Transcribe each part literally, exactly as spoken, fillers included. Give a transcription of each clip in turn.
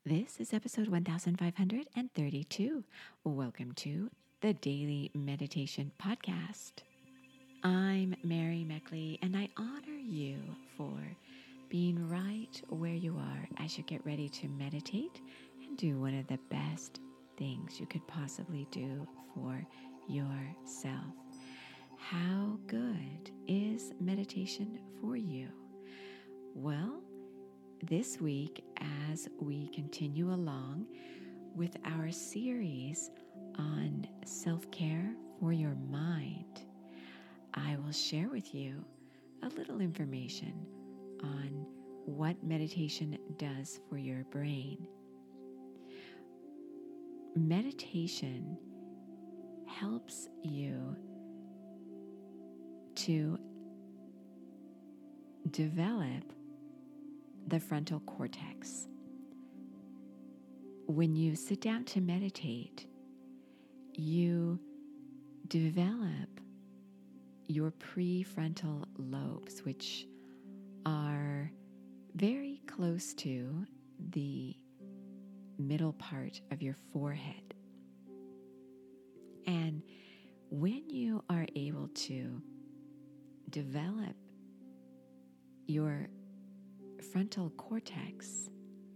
This is episode one thousand five hundred thirty-two. Welcome to the Daily Meditation Podcast. I'm Mary Meckley, and I honor you for being right where you are as you get ready to meditate and do one of the best things you could possibly do for yourself. How good is meditation for you? Well, this week, as we continue along with our series on self-care for your mind, I will share with you a little information on what meditation does for your brain. Meditation helps you to develop the frontal cortex. When you sit down to meditate, you develop your prefrontal lobes, which are very close to the middle part of your forehead. And when you are able to develop your frontal cortex,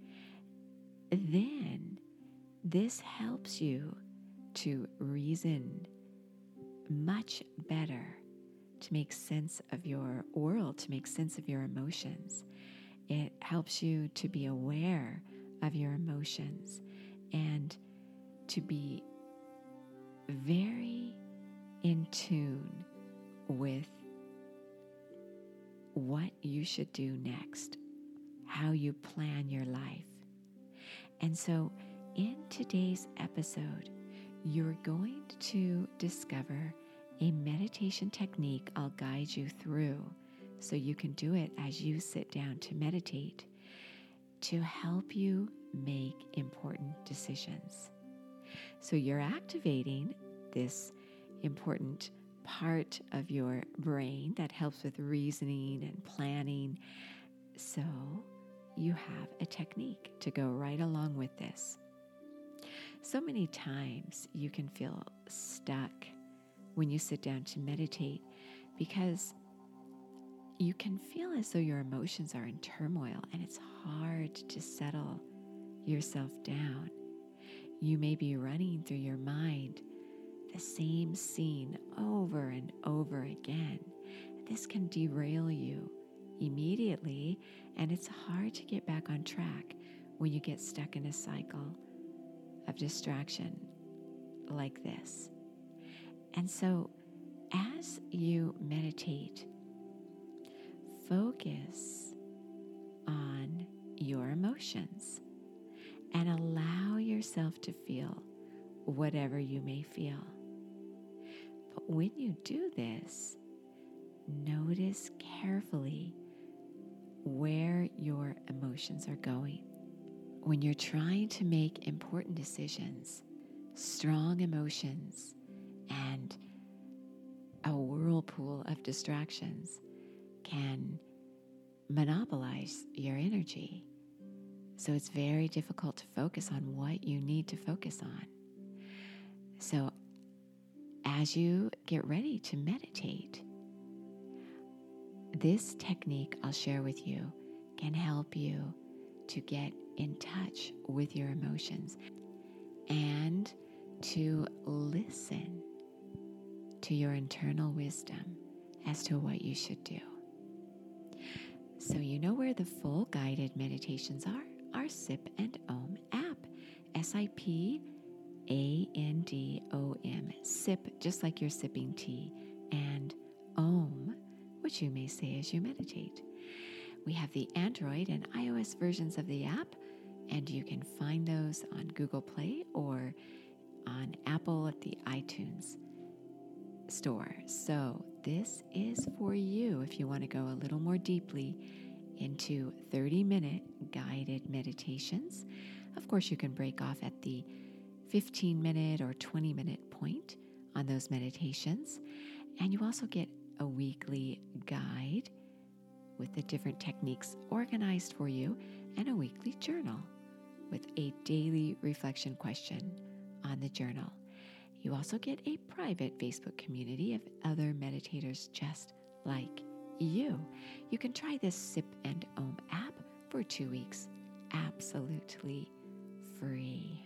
then this helps you to reason much better, to make sense of your world, to make sense of your emotions. It helps you to be aware of your emotions and to be very in tune with what you should do next, how you plan your life. And so in today's episode, you're going to discover a meditation technique I'll guide you through so you can do it as you sit down to meditate to help you make important decisions. So you're activating this important part of your brain that helps with reasoning and planning. So you have a technique to go right along with this. So many times you can feel stuck when you sit down to meditate because you can feel as though your emotions are in turmoil and it's hard to settle yourself down. You may be running through your mind the same scene over and over again. This can derail you immediately, and it's hard to get back on track when you get stuck in a cycle of distraction like this. And so as you meditate, focus on your emotions and allow yourself to feel whatever you may feel. But when you do this, notice carefully where your emotions are going. When you're trying to make important decisions, strong emotions and a whirlpool of distractions can monopolize your energy. So it's very difficult to focus on what you need to focus on. So as you get ready to meditate, this technique I'll share with you can help you to get in touch with your emotions and to listen to your internal wisdom as to what you should do. So you know where the full guided meditations are? Our Sip and Om app. S I P A N D O M. Sip, just like you're sipping tea. And Om, which you may say as you meditate. We have the Android and iOS versions of the app, and you can find those on Google Play or on Apple at the iTunes store. So this is for you if you want to go a little more deeply into thirty-minute guided meditations. Of course, you can break off at the fifteen-minute or twenty-minute point on those meditations. And you also get a weekly guide with the different techniques organized for you and a weekly journal with a daily reflection question on the journal. You also get a private Facebook community of other meditators just like you. You can try this Sip and Om app for two weeks, absolutely free.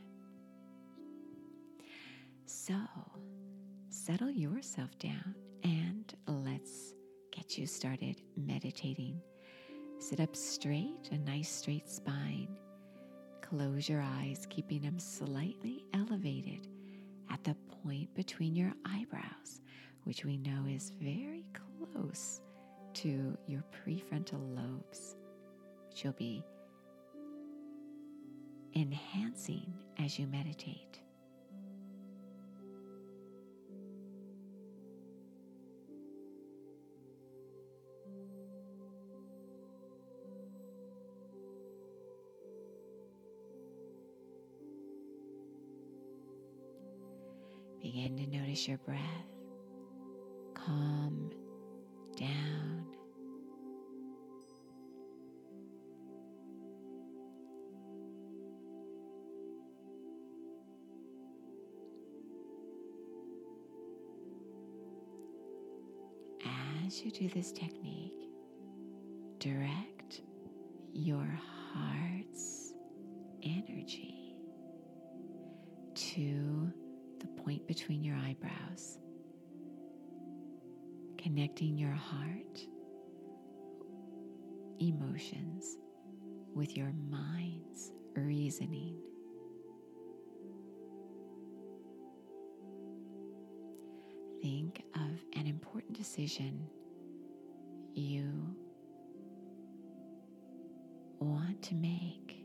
So, settle yourself down and let's get you started meditating. Sit up straight, a nice straight spine. Close your eyes, keeping them slightly elevated at the point between your eyebrows, which we know is very close to your prefrontal lobes, which you'll be enhancing as you meditate. Begin to notice your breath calm down. As you do this technique, direct your heart's energy to the point between your eyebrows, connecting your heart emotions with your mind's reasoning. Think of an important decision you want to make.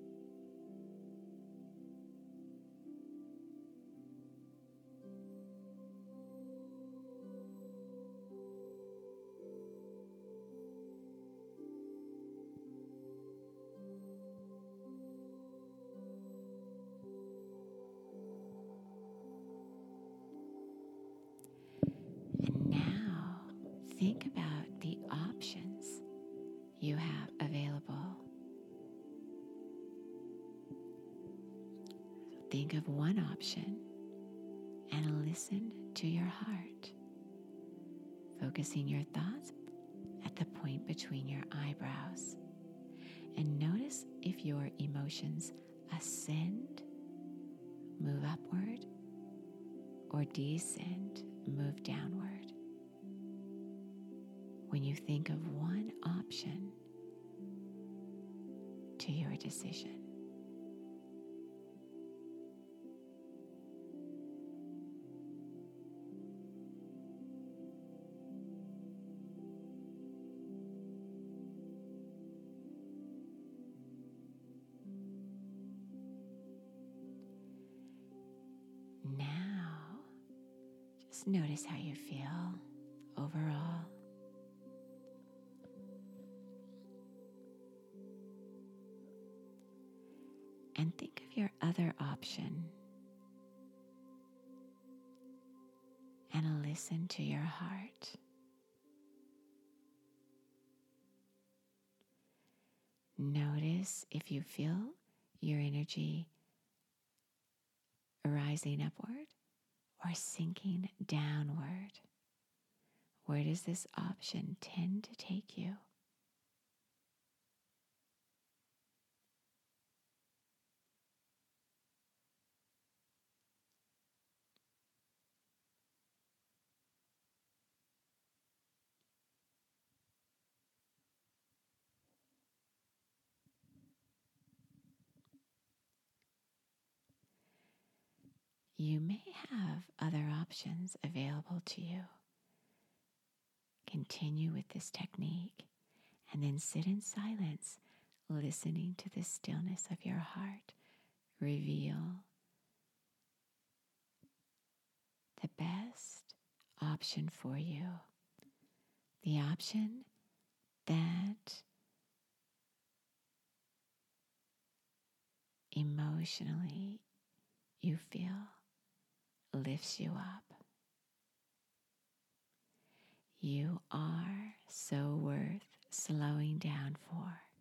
And now think about the options you have available. Think of one option and listen to your heart, focusing your thoughts at the point between your eyebrows. And notice if your emotions ascend, move upward, or descend, move downward. When you think of one option to your decision. Now, just notice how you feel overall. And think of your other option and listen to your heart. Notice if you feel your energy rising upward or sinking downward. Where does this option tend to take you? You may have other options available to you. Continue with this technique and then sit in silence, listening to the stillness of your heart reveal the best option for you, the option that emotionally you feel lifts you up. You are so worth slowing down for.